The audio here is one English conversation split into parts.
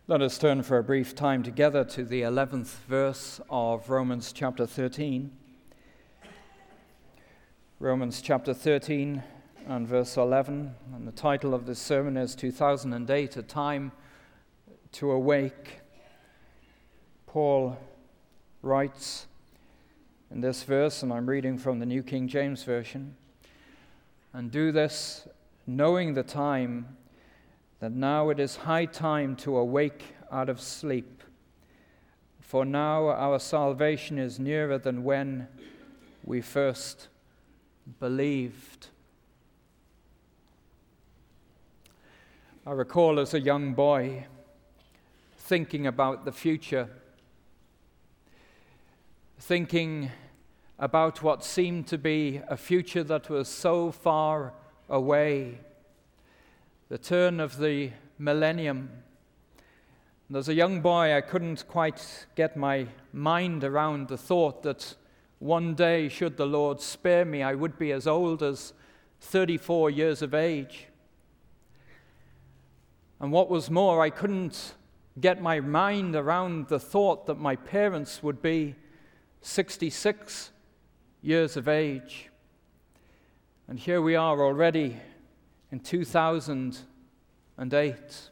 Let us turn for a brief time together to the 11th verse of Romans chapter 13. Romans chapter 13 and verse 11. And the title of this sermon is 2008, A Time to Awake. Paul writes in this verse, and I'm reading from the New King James Version, "And do this, knowing the time, that now it is high time to awake out of sleep. For now our salvation is nearer than when we first believed." I recall as a young boy thinking about the future, thinking about what seemed to be a future that was so far away, the turn of the millennium. And as a young boy, I couldn't quite get my mind around the thought that one day, should the Lord spare me, I would be as old as 34 years of age. And what was more, I couldn't get my mind around the thought that my parents would be 66 years of age. And here we are already in 2008.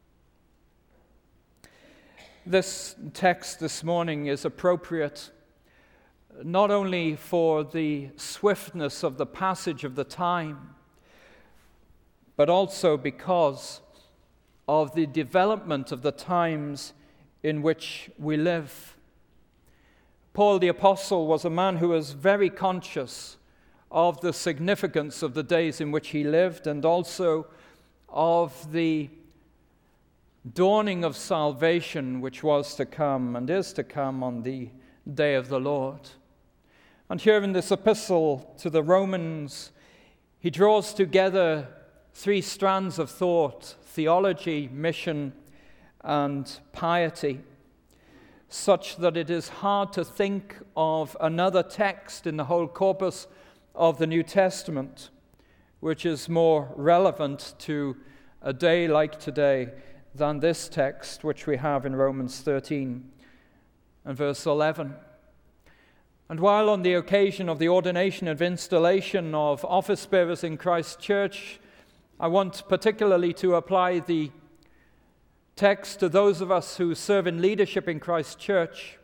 This text this morning is appropriate not only for the swiftness of the passage of the time, but also because of the development of the times in which we live. Paul the Apostle was a man who was very conscious of the significance of the days in which he lived, and also of the dawning of salvation which was to come and is to come on the day of the Lord. And here in this epistle to the Romans, he draws together three strands of thought: theology, mission, and piety, such that it is hard to think of another text in the whole corpus of the New Testament which is more relevant to a day like today than this text which we have in Romans 13 and verse 11. And while on the occasion of the ordination and installation of office bearers in Christ's church, I want particularly to apply the text to those of us who serve in leadership in Christ's church,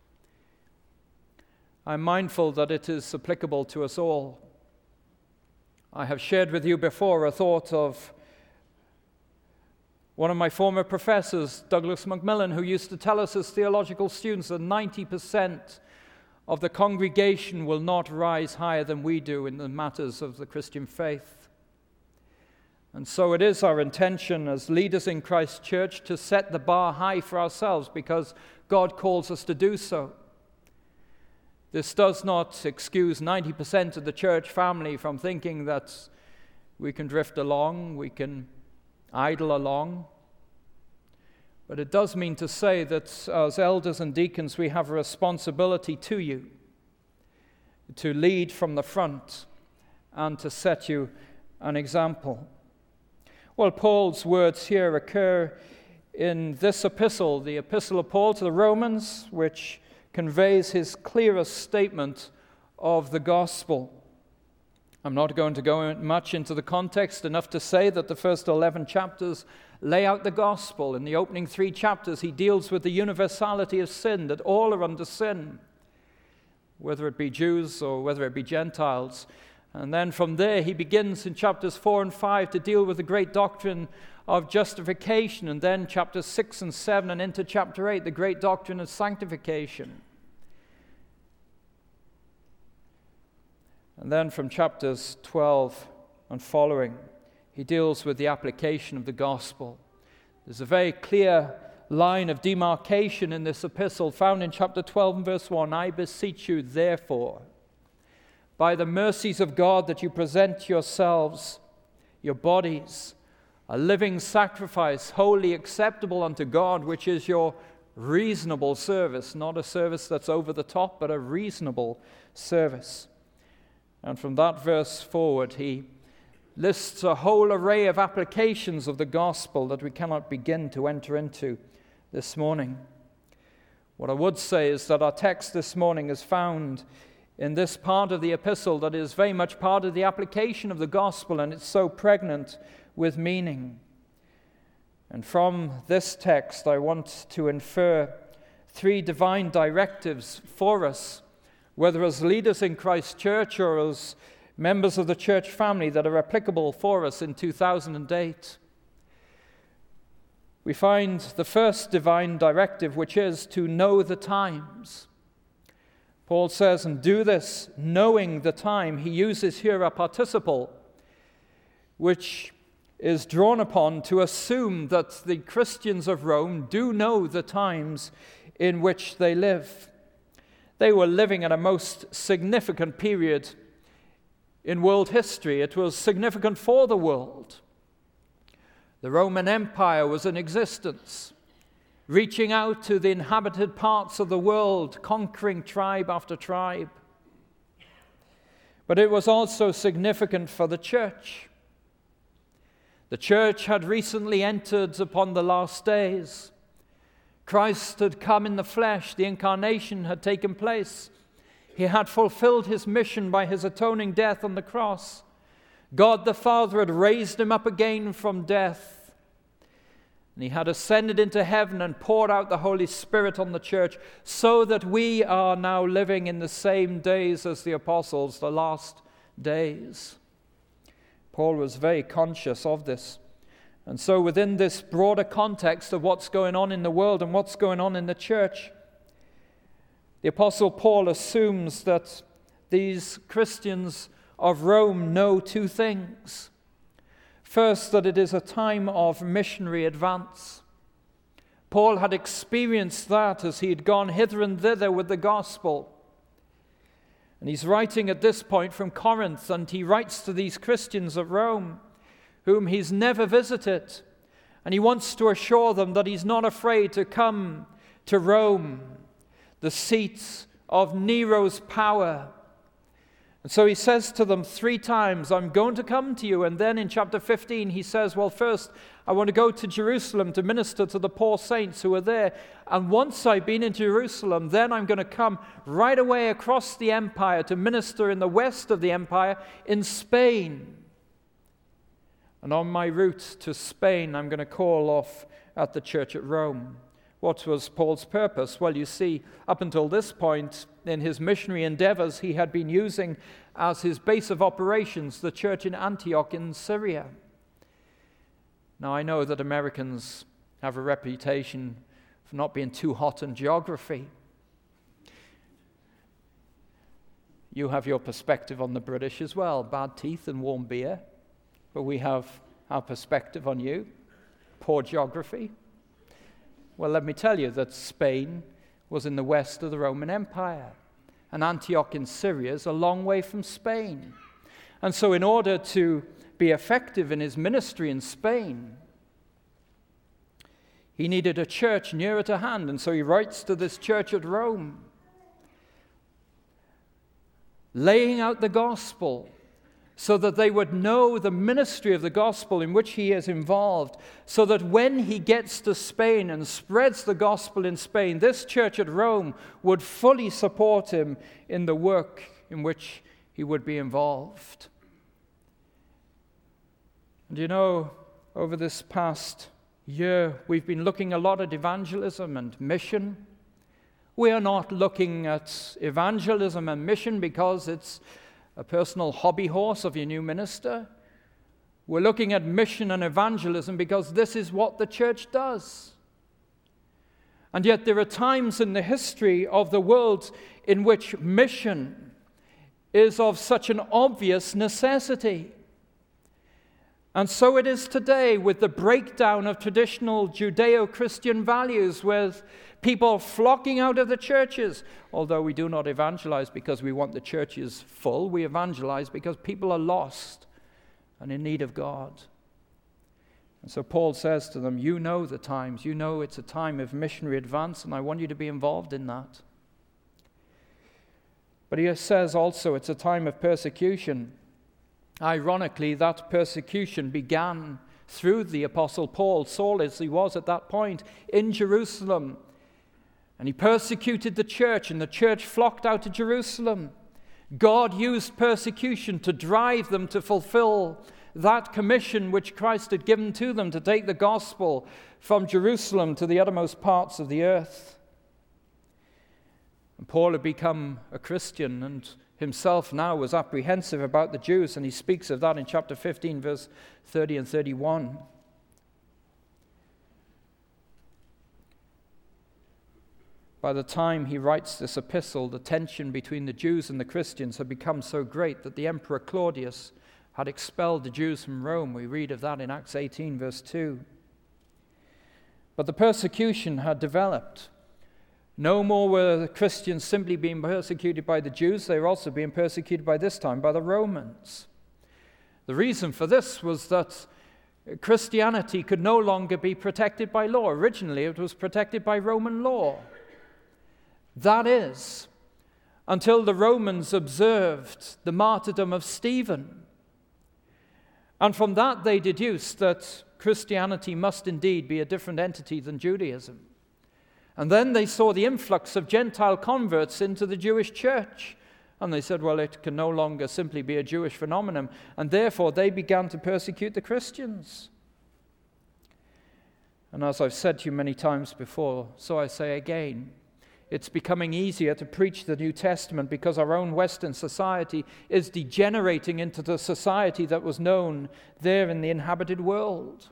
I'm mindful that it is applicable to us all. I have shared with you before a thought of one of my former professors, Douglas Macmillan, who used to tell us as theological students that 90% of the congregation will not rise higher than we do in the matters of the Christian faith. And so it is our intention as leaders in Christ's church to set the bar high for ourselves because God calls us to do so. This does not excuse 90% of the church family from thinking that we can drift along, we can idle along. But it does mean to say that as elders and deacons, we have a responsibility to you to lead from the front and to set you an example. Well, Paul's words here occur in this epistle, the epistle of Paul to the Romans, which conveys his clearest statement of the gospel. I'm not going to go much into the context, enough to say that the first 11 chapters lay out the gospel. In the opening 3 chapters, he deals with the universality of sin, that all are under sin, whether it be Jews or whether it be Gentiles. And then from there, he begins in chapters 4 and 5 to deal with the great doctrine of justification, and then chapters 6 and 7 and into chapter 8, the great doctrine of sanctification. And then from chapters 12 and following, he deals with the application of the gospel. There's a very clear line of demarcation in this epistle found in chapter 12 and verse 1. "I beseech you, therefore, by the mercies of God, that you present yourselves, your bodies, a living sacrifice, wholly acceptable unto God, which is your reasonable service." Not a service that's over the top, but a reasonable service. And from that verse forward, he lists a whole array of applications of the gospel that we cannot begin to enter into this morning. What I would say is that our text this morning is found in this part of the epistle that is very much part of the application of the gospel, and it's so pregnant with meaning. And from this text, I want to infer 3 divine directives for us, whether as leaders in Christ's church or as members of the church family, that are applicable for us in 2008. We find the first divine directive, which is to know the times. Paul says, and do this knowing the time. He uses here a participle, which is drawn upon to assume that the Christians of Rome do know the times in which they live. They were living at a most significant period in world history. It was significant for the world. The Roman Empire was in existence, reaching out to the inhabited parts of the world, conquering tribe after tribe. But it was also significant for the church. The church had recently entered upon the last days. Christ had come in the flesh. The incarnation had taken place. He had fulfilled his mission by his atoning death on the cross. God the Father had raised him up again from death. And he had ascended into heaven and poured out the Holy Spirit on the church, so that we are now living in the same days as the apostles, the last days. Paul was very conscious of this. And so within this broader context of what's going on in the world and what's going on in the church, the Apostle Paul assumes that these Christians of Rome know 2 things. First, that it is a time of missionary advance. Paul had experienced that as he had gone hither and thither with the gospel. And he's writing at this point from Corinth, and he writes to these Christians of Rome, whom he's never visited. And he wants to assure them that he's not afraid to come to Rome, the seat of Nero's power. And so he says to them 3 times, I'm going to come to you. And then in chapter 15, he says, well, first, I want to go to Jerusalem to minister to the poor saints who are there. And once I've been in Jerusalem, then I'm going to come right away across the empire to minister in the west of the empire in Spain. And on my route to Spain, I'm going to call off at the church at Rome. What was Paul's purpose? Well, you see, up until this point in his missionary endeavors, he had been using as his base of operations the church in Antioch in Syria. Now, I know that Americans have a reputation for not being too hot on geography. You have your perspective on the British as well, bad teeth and warm beer. But we have our perspective on you, poor geography. Well, let me tell you that Spain was in the west of the Roman Empire, and Antioch in Syria is a long way from Spain. And so in order to be effective in his ministry in Spain, he needed a church nearer to hand, and so he writes to this church at Rome, laying out the gospel, so that they would know the ministry of the gospel in which he is involved, so that when he gets to Spain and spreads the gospel in Spain, this church at Rome would fully support him in the work in which he would be involved. And you know, over this past year, we've been looking a lot at evangelism and mission. We are not looking at evangelism and mission because it's a personal hobby horse of your new minister. We're looking at mission and evangelism because this is what the church does. And yet there are times in the history of the world in which mission is of such an obvious necessity. And so it is today with the breakdown of traditional Judeo-Christian values, with people flocking out of the churches. Although we do not evangelize because we want the churches full, we evangelize because people are lost and in need of God. And so Paul says to them, you know the times, you know it's a time of missionary advance, and I want you to be involved in that. But he says also it's a time of persecution. Ironically, that persecution began through the Apostle Paul, Saul as he was at that point, in Jerusalem. And he persecuted the church, and the church flocked out to Jerusalem. God used persecution to drive them to fulfill that commission which Christ had given to them, to take the gospel from Jerusalem to the uttermost parts of the earth. And Paul had become a Christian and himself now was apprehensive about the Jews, and he speaks of that in chapter 15, verse 30 and 31. By the time he writes this epistle, the tension between the Jews and the Christians had become so great that the Emperor Claudius had expelled the Jews from Rome. We read of that in Acts 18, verse 2. But the persecution had developed. No more were the Christians simply being persecuted by the Jews, they were also being persecuted by this time by the Romans. The reason for this was that Christianity could no longer be protected by law. Originally, it was protected by Roman law. That is, until the Romans observed the martyrdom of Stephen. And from that they deduced that Christianity must indeed be a different entity than Judaism. And then they saw the influx of Gentile converts into the Jewish church. And they said, well, it can no longer simply be a Jewish phenomenon. And therefore they began to persecute the Christians. And as I've said to you many times before, so I say again, it's becoming easier to preach the New Testament because our own Western society is degenerating into the society that was known there in the inhabited world.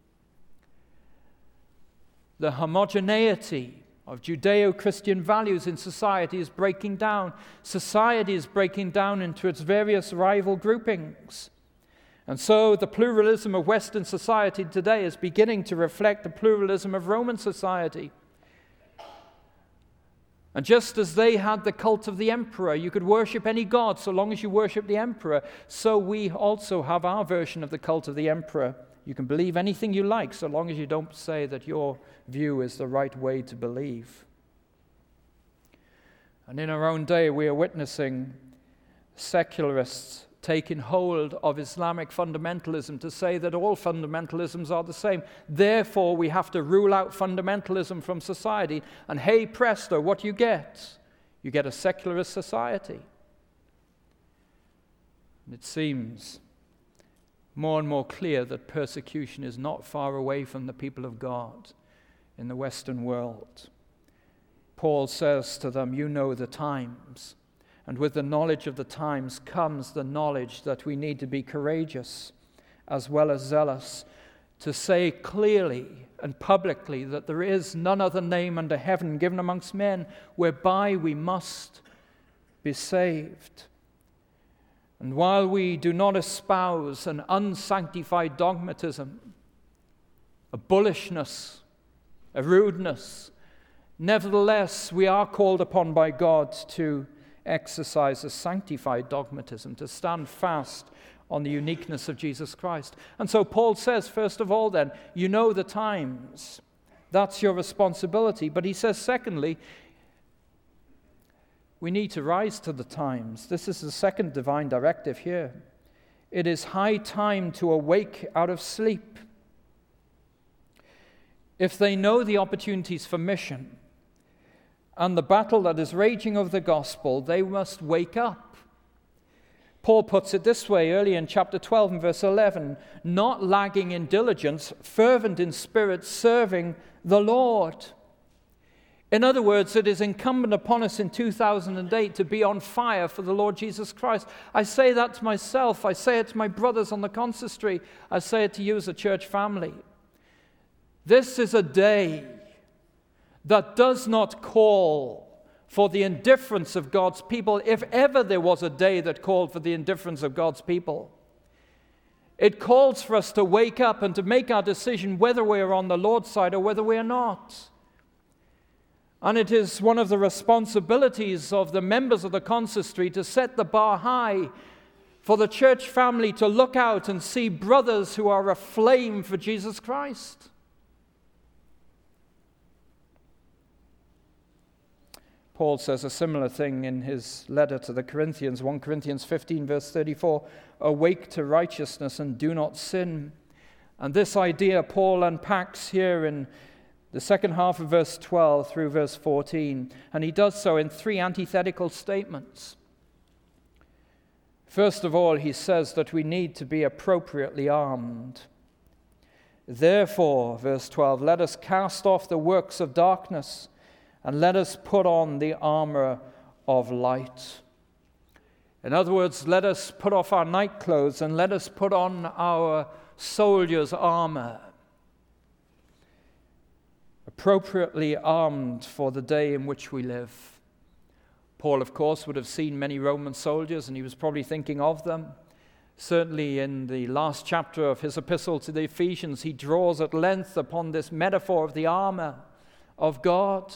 The homogeneity of Judeo-Christian values in society is breaking down. Society is breaking down into its various rival groupings. And so the pluralism of Western society today is beginning to reflect the pluralism of Roman society. And just as they had the cult of the emperor, you could worship any god so long as you worship the emperor, so we also have our version of the cult of the emperor. You can believe anything you like so long as you don't say that your view is the right way to believe. And in our own day, we are witnessing secularists taking hold of Islamic fundamentalism to say that all fundamentalisms are the same. Therefore, we have to rule out fundamentalism from society. And hey, presto, what you get? You get a secularist society. And it seems more and more clear that persecution is not far away from the people of God in the Western world. Paul says to them, you know the times. And with the knowledge of the times comes the knowledge that we need to be courageous as well as zealous, to say clearly and publicly that there is none other name under heaven given amongst men whereby we must be saved. And while we do not espouse an unsanctified dogmatism, a bullishness, a rudeness, nevertheless we are called upon by God to exercise a sanctified dogmatism, to stand fast on the uniqueness of Jesus Christ. And so Paul says, first of all then, you know the times. That's your responsibility. But he says, secondly, we need to rise to the times. This is the second divine directive here. It is high time to awake out of sleep. If they know the opportunities for mission and the battle that is raging over the gospel, they must wake up. Paul puts it this way early in chapter 12 and verse 11, not lagging in diligence, fervent in spirit, serving the Lord. In other words, it is incumbent upon us in 2008 to be on fire for the Lord Jesus Christ. I say that to myself. I say it to my brothers on the consistory. I say it to you as a church family. This is a day that does not call for the indifference of God's people, if ever there was a day that called for the indifference of God's people. It calls for us to wake up and to make our decision whether we are on the Lord's side or whether we are not. And it is one of the responsibilities of the members of the consistory to set the bar high for the church family to look out and see brothers who are aflame for Jesus Christ. Paul says a similar thing in his letter to the Corinthians, 1 Corinthians 15, verse 34, awake to righteousness and do not sin. And this idea Paul unpacks here in the second half of verse 12 through verse 14, and he does so in three antithetical statements. First of all, he says that we need to be appropriately armed. Therefore, verse 12, let us cast off the works of darkness and let us put on the armor of light. In other words, let us put off our night clothes and let us put on our soldier's armor. Appropriately armed for the day in which we live. Paul, of course, would have seen many Roman soldiers, and he was probably thinking of them. Certainly in the last chapter of his epistle to the Ephesians, he draws at length upon this metaphor of the armor of God.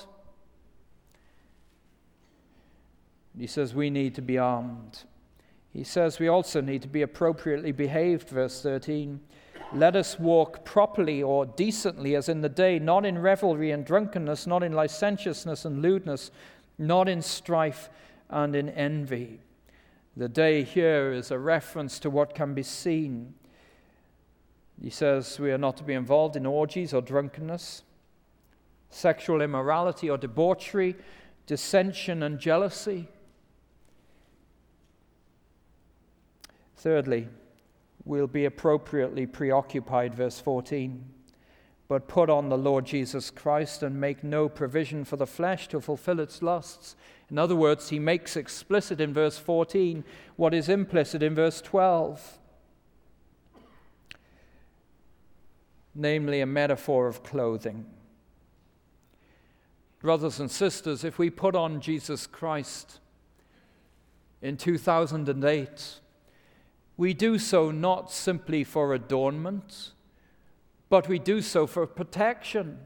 He says we need to be armed. He says we also need to be appropriately behaved, verse 13. Let us walk properly or decently as in the day, not in revelry and drunkenness, not in licentiousness and lewdness, not in strife and in envy. The day here is a reference to what can be seen. He says we are not to be involved in orgies or drunkenness, sexual immorality or debauchery, dissension and jealousy. Thirdly, we'll be appropriately preoccupied, verse 14. But put on the Lord Jesus Christ and make no provision for the flesh to fulfill its lusts. In other words, he makes explicit in verse 14 what is implicit in verse 12. Namely, a metaphor of clothing. Brothers and sisters, if we put on Jesus Christ in 2008, we do so not simply for adornment, but we do so for protection.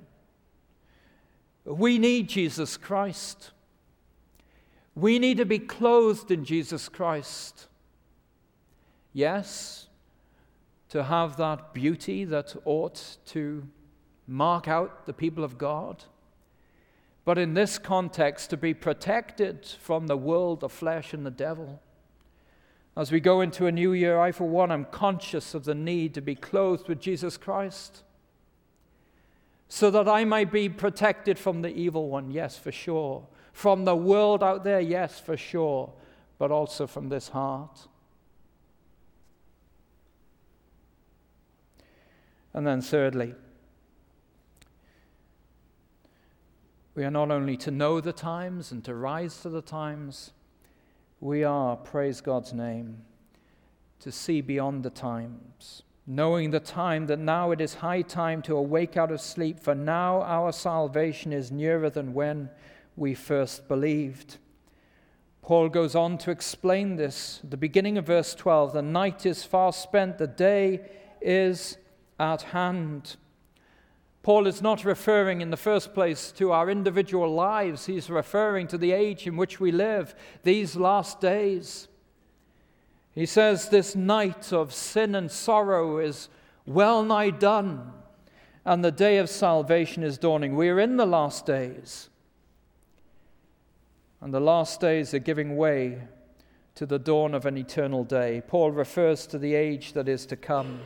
We need Jesus Christ. We need to be clothed in Jesus Christ. Yes, to have that beauty that ought to mark out the people of God, but in this context, to be protected from the world, the flesh, and the devil. As we go into a new year, I, for one, am conscious of the need to be clothed with Jesus Christ so that I might be protected from the evil one, yes, for sure. From the world out there, yes, for sure, but also from this heart. And then thirdly, we are not only to know the times and to rise to the times, we are, praise God's name, to see beyond the times, knowing the time that now it is high time to awake out of sleep, for now our salvation is nearer than when we first believed. Paul goes on to explain this. At the beginning of verse 12, the night is far spent, the day is at hand. Paul is not referring in the first place to our individual lives. He's referring to the age in which we live, these last days. He says this night of sin and sorrow is well nigh done, and the day of salvation is dawning. We are in the last days, and the last days are giving way to the dawn of an eternal day. Paul refers to the age that is to come.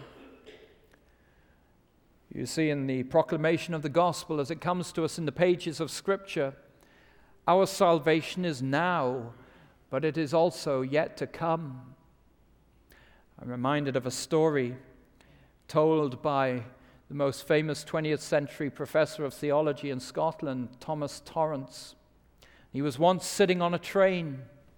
You see in the proclamation of the gospel as it comes to us in the pages of Scripture, our salvation is now, but it is also yet to come. I'm reminded of a story told by the most famous 20th century professor of theology in Scotland, Thomas Torrance. He was once sitting on a train,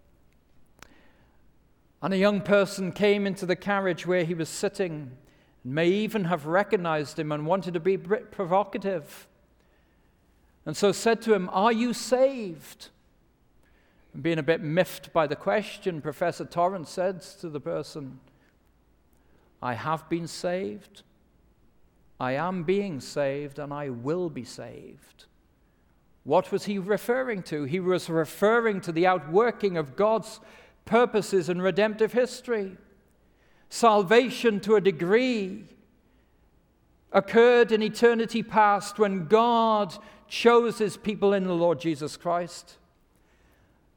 and a young person came into the carriage where he was sitting, may even have recognized him and wanted to be provocative. And so said to him, "Are you saved?" And being a bit miffed by the question, Professor Torrance said to the person, "I have been saved, I am being saved, and I will be saved." What was he referring to? He was referring to the outworking of God's purposes in redemptive history. Salvation, to a degree, occurred in eternity past when God chose his people in the Lord Jesus Christ.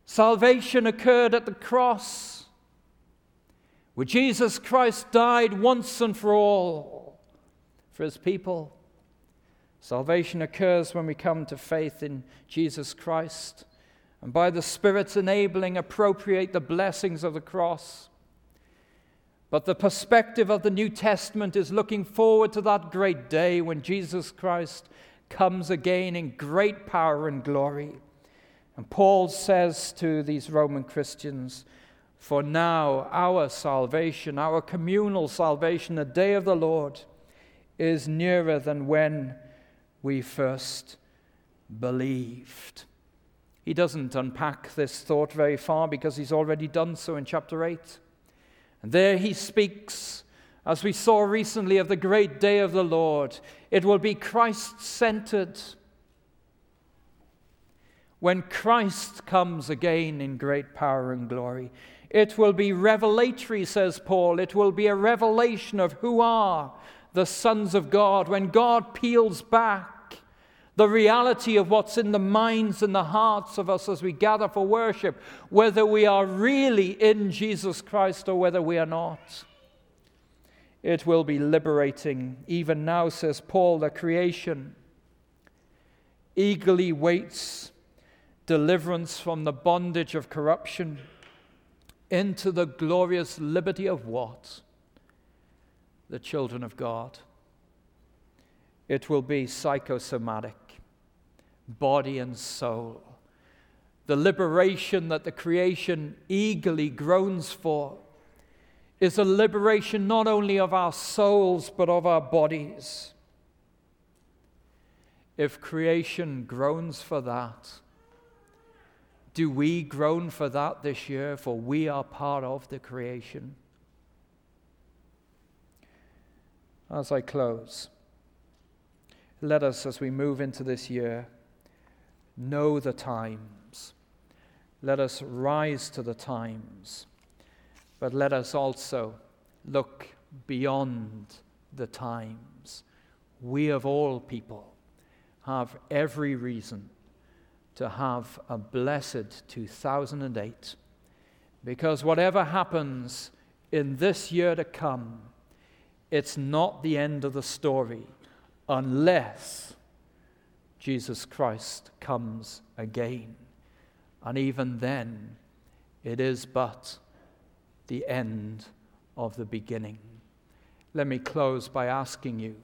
Salvation occurred at the cross, where Jesus Christ died once and for all for his people. Salvation occurs when we come to faith in Jesus Christ and by the Spirit's enabling appropriate the blessings of the cross. But the perspective of the New Testament is looking forward to that great day when Jesus Christ comes again in great power and glory. And Paul says to these Roman Christians, "For now our salvation, our communal salvation, the day of the Lord, is nearer than when we first believed." He doesn't unpack this thought very far because he's already done so in chapter 8. And there he speaks, as we saw recently, of the great day of the Lord. It will be Christ-centered. When Christ comes again in great power and glory, it will be revelatory, says Paul. It will be a revelation of who are the sons of God. When God peels back the reality of what's in the minds and the hearts of us as we gather for worship, whether we are really in Jesus Christ or whether we are not. It will be liberating. Even now, says Paul, the creation eagerly waits deliverance from the bondage of corruption into the glorious liberty of what? The children of God. It will be psychosomatic, body and soul. The liberation that the creation eagerly groans for is a liberation not only of our souls but of our bodies. If creation groans for that, do we groan for that this year? For we are part of the creation. As I close, let us, as we move into this year, know the times. Let us rise to the times. But let us also look beyond the times. We of all people have every reason to have a blessed 2008, because whatever happens in this year to come, it's not the end of the story unless Jesus Christ comes again. And even then, it is but the end of the beginning. Let me close by asking you,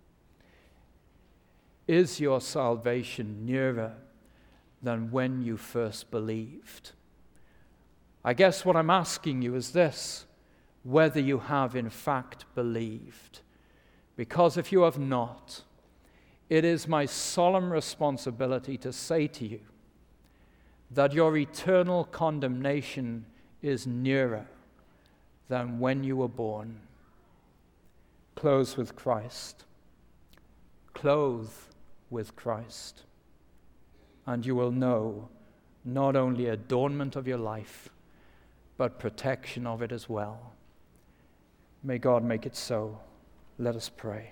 is your salvation nearer than when you first believed? I guess what I'm asking you is this: whether you have in fact believed. Because if you have not, it is my solemn responsibility to say to you that your eternal condemnation is nearer than when you were born. Clothe with Christ. Clothe with Christ. And you will know not only adornment of your life, but protection of it as well. May God make it so. Let us pray.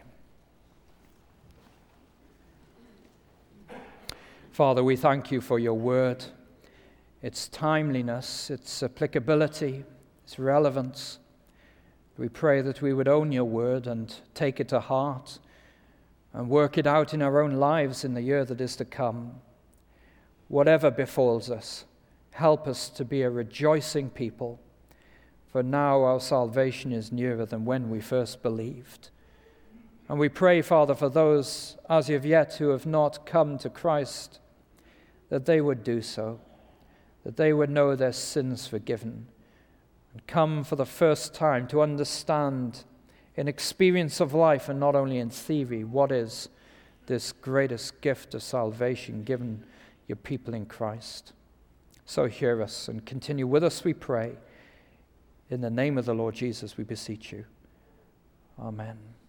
Father, we thank you for your word, its timeliness, its applicability, its relevance. We pray that we would own your word and take it to heart and work it out in our own lives in the year that is to come. Whatever befalls us, help us to be a rejoicing people, for now our salvation is nearer than when we first believed. And we pray, Father, for those as of yet who have not come to Christ, that they would do so, that they would know their sins forgiven, and come for the first time to understand in experience of life and not only in theory what is this greatest gift of salvation given your people in Christ. So hear us and continue with us, we pray. In the name of the Lord Jesus, we beseech you. Amen.